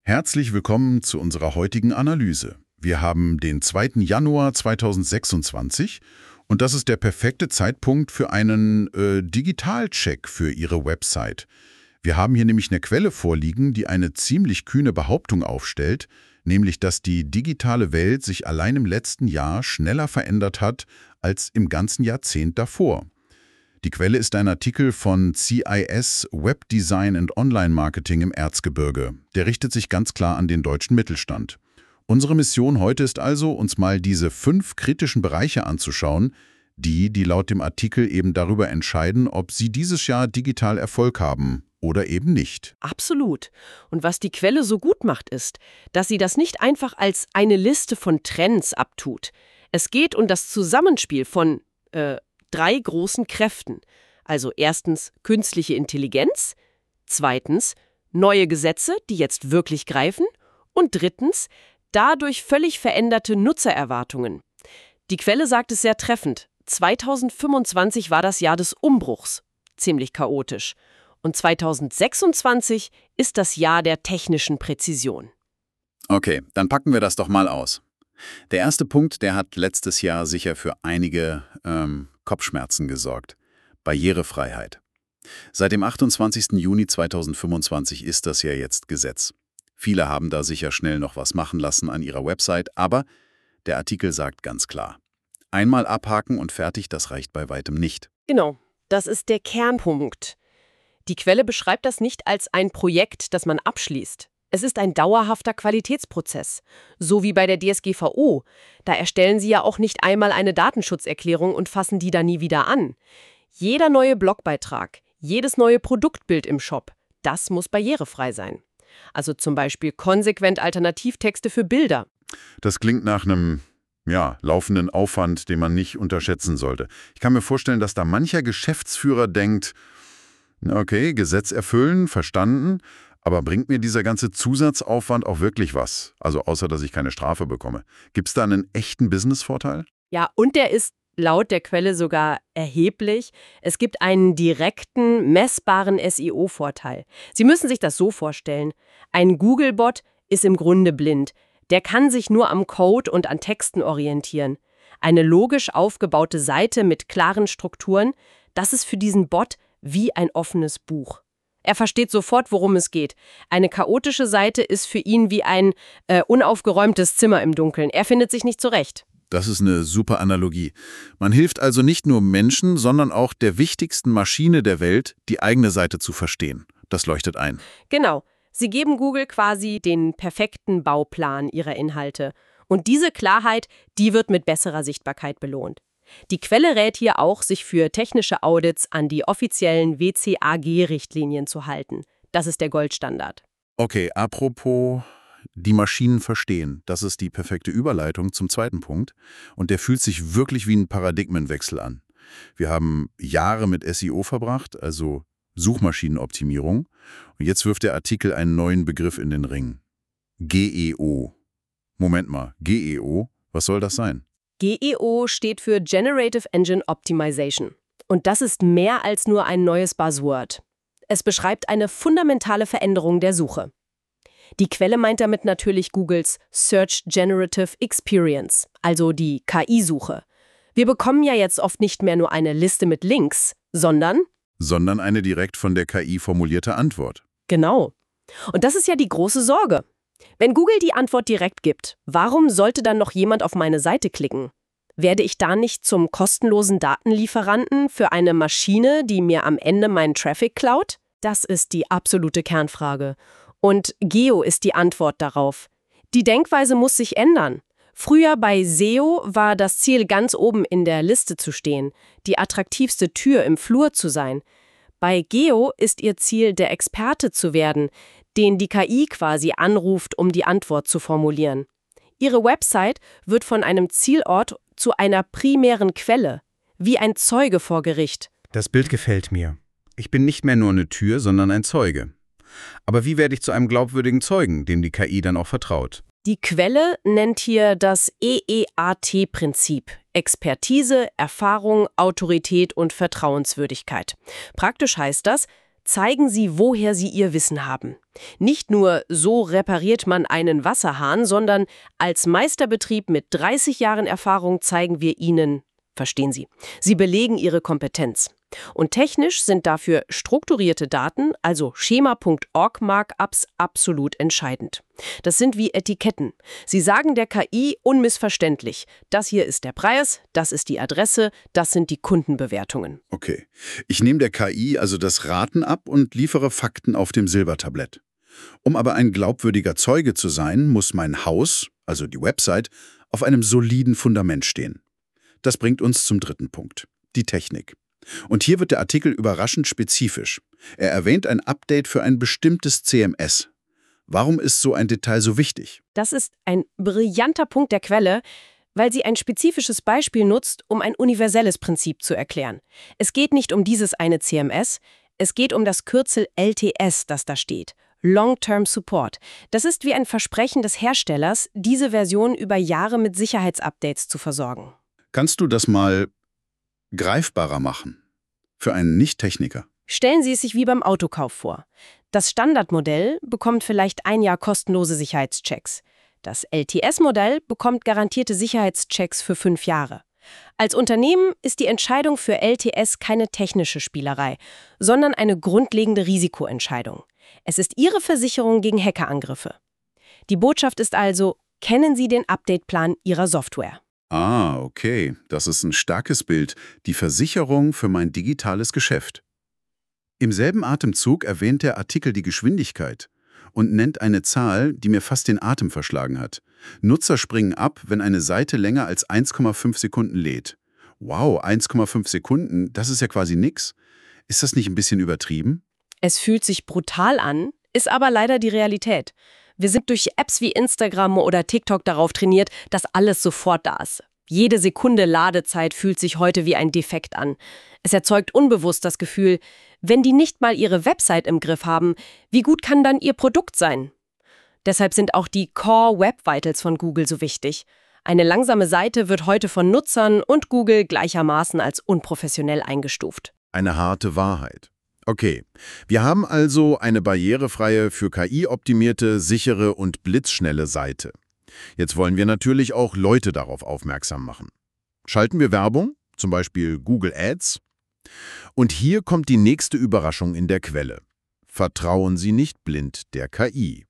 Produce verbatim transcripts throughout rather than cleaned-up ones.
Herzlich willkommen zu unserer heutigen Analyse. Wir haben den zweiten Januar zweitausendsechsundzwanzig und das ist der perfekte Zeitpunkt für einen äh, Digitalcheck für Ihre Website. Wir haben hier nämlich eine Quelle vorliegen, die eine ziemlich kühne Behauptung aufstellt, nämlich dass die digitale Welt sich allein im letzten Jahr schneller verändert hat als im ganzen Jahrzehnt davor. Die Quelle ist ein Artikel von C I S Web Design and Online Marketing im Erzgebirge. Der richtet sich ganz klar an den deutschen Mittelstand. Unsere Mission heute ist also, uns mal diese fünf kritischen Bereiche anzuschauen, die, die laut dem Artikel eben darüber entscheiden, ob Sie dieses Jahr digital Erfolg haben oder eben nicht. Absolut. Und was die Quelle so gut macht, ist, dass sie das nicht einfach als eine Liste von Trends abtut. Es geht um das Zusammenspiel von äh, drei großen Kräften. Also erstens künstliche Intelligenz, zweitens neue Gesetze, die jetzt wirklich greifen und drittens dadurch völlig veränderte Nutzererwartungen. Die Quelle sagt es sehr treffend. zweitausendfünfundzwanzig war das Jahr des Umbruchs. Ziemlich chaotisch. Und zweitausendsechsundzwanzig ist das Jahr der technischen Präzision. Okay, dann packen wir das doch mal aus. Der erste Punkt, der hat letztes Jahr sicher für einige ähm, Kopfschmerzen gesorgt. Barrierefreiheit. Seit dem achtundzwanzigsten Juni zweitausendfünfundzwanzig ist das ja jetzt Gesetz. Viele haben da sicher schnell noch was machen lassen an ihrer Website, aber der Artikel sagt ganz klar: Einmal abhaken und fertig, das reicht bei weitem nicht. Genau, das ist der Kernpunkt. Die Quelle beschreibt das nicht als ein Projekt, das man abschließt. Es ist ein dauerhafter Qualitätsprozess, so wie bei der D S G V O. Da erstellen Sie ja auch nicht einmal eine Datenschutzerklärung und fassen die dann nie wieder an. Jeder neue Blogbeitrag, jedes neue Produktbild im Shop, das muss barrierefrei sein. Also zum Beispiel konsequent Alternativtexte für Bilder. Das klingt nach einem ja, laufenden Aufwand, den man nicht unterschätzen sollte. Ich kann mir vorstellen, dass da mancher Geschäftsführer denkt, okay, Gesetz erfüllen, verstanden, aber bringt mir dieser ganze Zusatzaufwand auch wirklich was? Also außer, dass ich keine Strafe bekomme. Gibt es da einen echten Businessvorteil? Ja, und der ist laut der Quelle sogar erheblich. Es gibt einen direkten, messbaren S E O-Vorteil. Sie müssen sich das so vorstellen. Ein Google-Bot ist im Grunde blind. Der kann sich nur am Code und an Texten orientieren. Eine logisch aufgebaute Seite mit klaren Strukturen, das ist für diesen Bot wie ein offenes Buch. Er versteht sofort, worum es geht. Eine chaotische Seite ist für ihn wie ein äh, unaufgeräumtes Zimmer im Dunkeln. Er findet sich nicht zurecht. Das ist eine super Analogie. Man hilft also nicht nur Menschen, sondern auch der wichtigsten Maschine der Welt, die eigene Seite zu verstehen. Das leuchtet ein. Genau. Sie geben Google quasi den perfekten Bauplan ihrer Inhalte. Und diese Klarheit, die wird mit besserer Sichtbarkeit belohnt. Die Quelle rät hier auch, sich für technische Audits an die offiziellen W C A G-Richtlinien zu halten. Das ist der Goldstandard. Okay, apropos die Maschinen verstehen. Das ist die perfekte Überleitung zum zweiten Punkt. Und der fühlt sich wirklich wie ein Paradigmenwechsel an. Wir haben Jahre mit S E O verbracht, also Suchmaschinenoptimierung. Und jetzt wirft der Artikel einen neuen Begriff in den Ring. G E O. Moment mal, G E O? Was soll das sein? G E O steht für Generative Engine Optimization. Und das ist mehr als nur ein neues Buzzword. Es beschreibt eine fundamentale Veränderung der Suche. Die Quelle meint damit natürlich Googles Search Generative Experience, also die K I-Suche. Wir bekommen ja jetzt oft nicht mehr nur eine Liste mit Links, sondern Sondern eine direkt von der K I formulierte Antwort. Genau. Und das ist ja die große Sorge. Wenn Google die Antwort direkt gibt, warum sollte dann noch jemand auf meine Seite klicken? Werde ich da nicht zum kostenlosen Datenlieferanten für eine Maschine, die mir am Ende meinen Traffic klaut? Das ist die absolute Kernfrage. Und Geo ist die Antwort darauf. Die Denkweise muss sich ändern. Früher bei S E O war das Ziel, ganz oben in der Liste zu stehen, die attraktivste Tür im Flur zu sein. Bei Geo ist ihr Ziel, der Experte zu werden, den die K I quasi anruft, um die Antwort zu formulieren. Ihre Website wird von einem Zielort zu einer primären Quelle, wie ein Zeuge vor Gericht. Das Bild gefällt mir. Ich bin nicht mehr nur eine Tür, sondern ein Zeuge. Aber wie werde ich zu einem glaubwürdigen Zeugen, dem die K I dann auch vertraut? Die Quelle nennt hier das E E A T-Prinzip. Expertise, Erfahrung, Autorität und Vertrauenswürdigkeit. Praktisch heißt das, zeigen sie, woher sie ihr Wissen haben. Nicht nur, so repariert man einen Wasserhahn, sondern als Meisterbetrieb mit dreißig Jahren Erfahrung zeigen wir ihnen, verstehen Sie, sie belegen ihre Kompetenz. Und technisch sind dafür strukturierte Daten, also Schema Punkt org Markups, absolut entscheidend. Das sind wie Etiketten. Sie sagen der K I unmissverständlich, das hier ist der Preis, das ist die Adresse, das sind die Kundenbewertungen. Okay. Ich nehme der K I also das Raten ab und liefere Fakten auf dem Silbertablett. Um aber ein glaubwürdiger Zeuge zu sein, muss mein Haus, also die Website, auf einem soliden Fundament stehen. Das bringt uns zum dritten Punkt, die Technik. Und hier wird der Artikel überraschend spezifisch. Er erwähnt ein Update für ein bestimmtes C M S. Warum ist so ein Detail so wichtig? Das ist ein brillanter Punkt der Quelle, weil sie ein spezifisches Beispiel nutzt, um ein universelles Prinzip zu erklären. Es geht nicht um dieses eine C M S, es geht um das Kürzel L T S, das da steht. Long-Term Support. Das ist wie ein Versprechen des Herstellers, diese Version über Jahre mit Sicherheitsupdates zu versorgen. Kannst du das mal greifbarer machen für einen Nicht-Techniker? Stellen Sie es sich wie beim Autokauf vor. Das Standardmodell bekommt vielleicht ein Jahr kostenlose Sicherheitschecks. Das L T S-Modell bekommt garantierte Sicherheitschecks für fünf Jahre. Als Unternehmen ist die Entscheidung für L T S keine technische Spielerei, sondern eine grundlegende Risikoentscheidung. Es ist Ihre Versicherung gegen Hackerangriffe. Die Botschaft ist also, kennen Sie den Updateplan Ihrer Software. Ah, okay. Das ist ein starkes Bild. Die Versicherung für mein digitales Geschäft. Im selben Atemzug erwähnt der Artikel die Geschwindigkeit und nennt eine Zahl, die mir fast den Atem verschlagen hat. Nutzer springen ab, wenn eine Seite länger als eins Komma fünf Sekunden lädt. Wow, eins Komma fünf Sekunden, das ist ja quasi nix. Ist das nicht ein bisschen übertrieben? Es fühlt sich brutal an, ist aber leider die Realität. Wir sind durch Apps wie Instagram oder TikTok darauf trainiert, dass alles sofort da ist. Jede Sekunde Ladezeit fühlt sich heute wie ein Defekt an. Es erzeugt unbewusst das Gefühl, wenn die nicht mal ihre Website im Griff haben, wie gut kann dann ihr Produkt sein? Deshalb sind auch die Core Web Vitals von Google so wichtig. Eine langsame Seite wird heute von Nutzern und Google gleichermaßen als unprofessionell eingestuft. Eine harte Wahrheit. Okay, wir haben also eine barrierefreie, für K I optimierte, sichere und blitzschnelle Seite. Jetzt wollen wir natürlich auch Leute darauf aufmerksam machen. Schalten wir Werbung, zum Beispiel Google Ads? Und hier kommt die nächste Überraschung in der Quelle. Vertrauen Sie nicht blind der K I.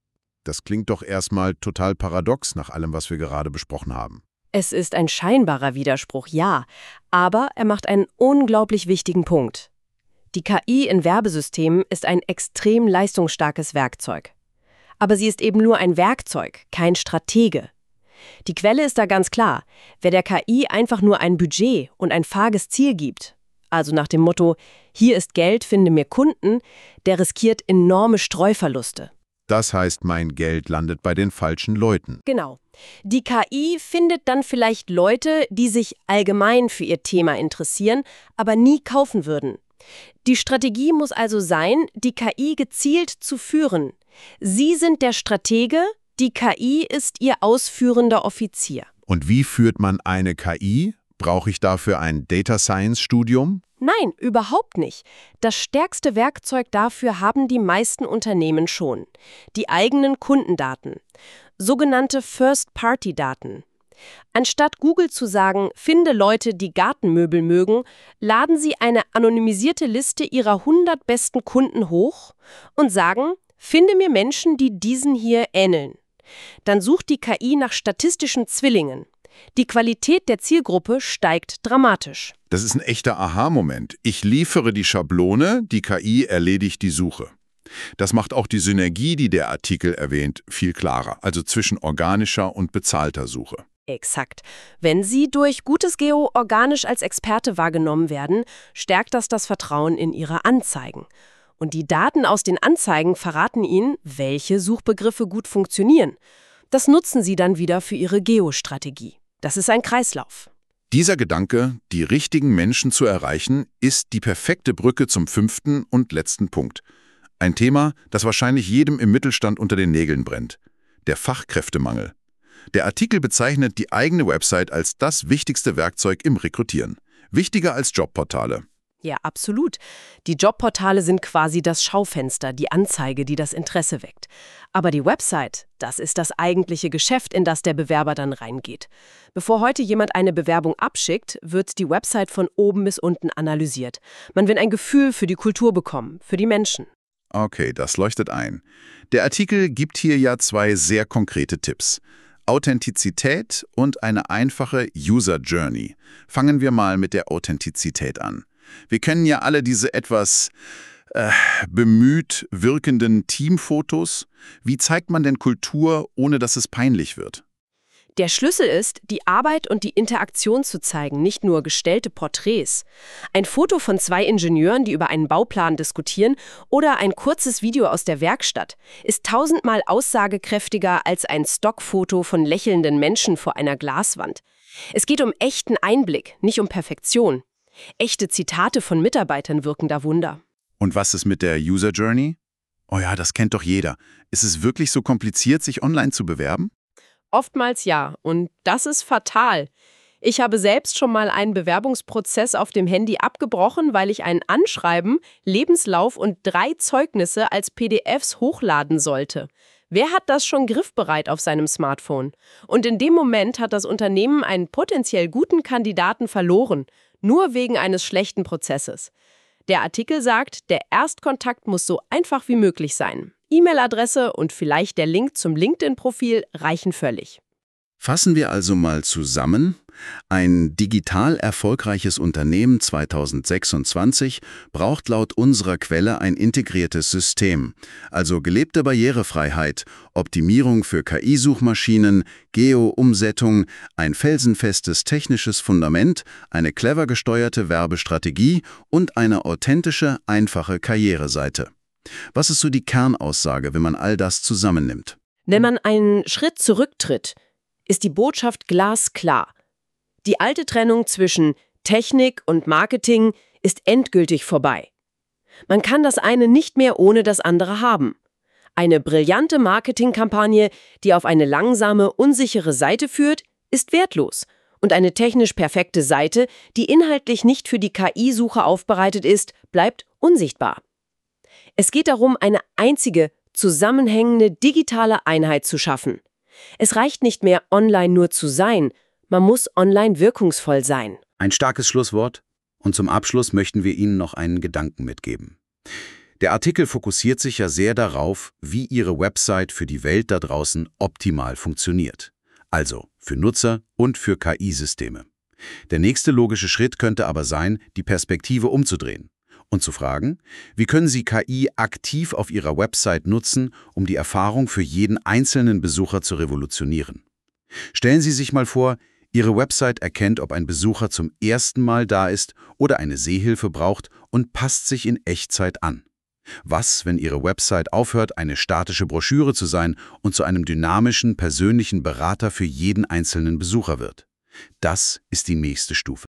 Das klingt doch erstmal total paradox nach allem, was wir gerade besprochen haben. Es ist ein scheinbarer Widerspruch, ja, aber er macht einen unglaublich wichtigen Punkt. Die K I in Werbesystemen ist ein extrem leistungsstarkes Werkzeug. Aber sie ist eben nur ein Werkzeug, kein Stratege. Die Quelle ist da ganz klar. Wer der K I einfach nur ein Budget und ein vages Ziel gibt, also nach dem Motto, hier ist Geld, finde mir Kunden, der riskiert enorme Streuverluste. Das heißt, mein Geld landet bei den falschen Leuten. Genau. Die K I findet dann vielleicht Leute, die sich allgemein für ihr Thema interessieren, aber nie kaufen würden. Die Strategie muss also sein, die K I gezielt zu führen. Sie sind der Stratege, die K I ist ihr ausführender Offizier. Und wie führt man eine K I? Brauche ich dafür ein Data Science Studium? Nein, überhaupt nicht. Das stärkste Werkzeug dafür haben die meisten Unternehmen schon. Die eigenen Kundendaten. Sogenannte First-Party-Daten. Anstatt Google zu sagen, finde Leute, die Gartenmöbel mögen, laden sie eine anonymisierte Liste ihrer hundert besten Kunden hoch und sagen, finde mir Menschen, die diesen hier ähneln. Dann sucht die K I nach statistischen Zwillingen. Die Qualität der Zielgruppe steigt dramatisch. Das ist ein echter Aha-Moment. Ich liefere die Schablone, die K I erledigt die Suche. Das macht auch die Synergie, die der Artikel erwähnt, viel klarer, also zwischen organischer und bezahlter Suche. Exakt. Wenn Sie durch gutes G E O organisch als Experte wahrgenommen werden, stärkt das das Vertrauen in Ihre Anzeigen. Und die Daten aus den Anzeigen verraten Ihnen, welche Suchbegriffe gut funktionieren. Das nutzen Sie dann wieder für Ihre G E O-Strategie. Das ist ein Kreislauf. Dieser Gedanke, die richtigen Menschen zu erreichen, ist die perfekte Brücke zum fünften und letzten Punkt. Ein Thema, das wahrscheinlich jedem im Mittelstand unter den Nägeln brennt. Der Fachkräftemangel. Der Artikel bezeichnet die eigene Website als das wichtigste Werkzeug im Rekrutieren. Wichtiger als Jobportale. Ja, absolut. Die Jobportale sind quasi das Schaufenster, die Anzeige, die das Interesse weckt. Aber die Website, das ist das eigentliche Geschäft, in das der Bewerber dann reingeht. Bevor heute jemand eine Bewerbung abschickt, wird die Website von oben bis unten analysiert. Man will ein Gefühl für die Kultur bekommen, für die Menschen. Okay, das leuchtet ein. Der Artikel gibt hier ja zwei sehr konkrete Tipps. Authentizität und eine einfache User Journey. Fangen wir mal mit der Authentizität an. Wir kennen ja alle diese etwas äh, bemüht wirkenden Teamfotos. Wie zeigt man denn Kultur, ohne dass es peinlich wird? Der Schlüssel ist, die Arbeit und die Interaktion zu zeigen, nicht nur gestellte Porträts. Ein Foto von zwei Ingenieuren, die über einen Bauplan diskutieren, oder ein kurzes Video aus der Werkstatt ist tausendmal aussagekräftiger als ein Stockfoto von lächelnden Menschen vor einer Glaswand. Es geht um echten Einblick, nicht um Perfektion. Echte Zitate von Mitarbeitern wirken da Wunder. Und was ist mit der User Journey? Oh ja, das kennt doch jeder. Ist es wirklich so kompliziert, sich online zu bewerben? Oftmals ja, und das ist fatal. Ich habe selbst schon mal einen Bewerbungsprozess auf dem Handy abgebrochen, weil ich ein Anschreiben, Lebenslauf und drei Zeugnisse als P D Fs hochladen sollte. Wer hat das schon griffbereit auf seinem Smartphone? Und in dem Moment hat das Unternehmen einen potenziell guten Kandidaten verloren, nur wegen eines schlechten Prozesses. Der Artikel sagt, der Erstkontakt muss so einfach wie möglich sein. E-Mail-Adresse und vielleicht der Link zum LinkedIn-Profil reichen völlig. Fassen wir also mal zusammen. Ein digital erfolgreiches Unternehmen zweitausendsechsundzwanzig braucht laut unserer Quelle ein integriertes System, also gelebte Barrierefreiheit, Optimierung für K I-Suchmaschinen, Geo-Umsetzung, ein felsenfestes technisches Fundament, eine clever gesteuerte Werbestrategie und eine authentische, einfache Karriereseite. Was ist so die Kernaussage, wenn man all das zusammennimmt? Wenn man einen Schritt zurücktritt, ist die Botschaft glasklar. Die alte Trennung zwischen Technik und Marketing ist endgültig vorbei. Man kann das eine nicht mehr ohne das andere haben. Eine brillante Marketingkampagne, die auf eine langsame, unsichere Seite führt, ist wertlos. Und eine technisch perfekte Seite, die inhaltlich nicht für die K I-Suche aufbereitet ist, bleibt unsichtbar. Es geht darum, eine einzige, zusammenhängende digitale Einheit zu schaffen. Es reicht nicht mehr, online nur zu sein, man muss online wirkungsvoll sein. Ein starkes Schlusswort. Und zum Abschluss möchten wir Ihnen noch einen Gedanken mitgeben. Der Artikel fokussiert sich ja sehr darauf, wie Ihre Website für die Welt da draußen optimal funktioniert. Also für Nutzer und für K I-Systeme. Der nächste logische Schritt könnte aber sein, die Perspektive umzudrehen und zu fragen, wie können Sie K I aktiv auf Ihrer Website nutzen, um die Erfahrung für jeden einzelnen Besucher zu revolutionieren. Stellen Sie sich mal vor, Ihre Website erkennt, ob ein Besucher zum ersten Mal da ist oder eine Sehhilfe braucht und passt sich in Echtzeit an. Was, wenn Ihre Website aufhört, eine statische Broschüre zu sein und zu einem dynamischen, persönlichen Berater für jeden einzelnen Besucher wird? Das ist die nächste Stufe.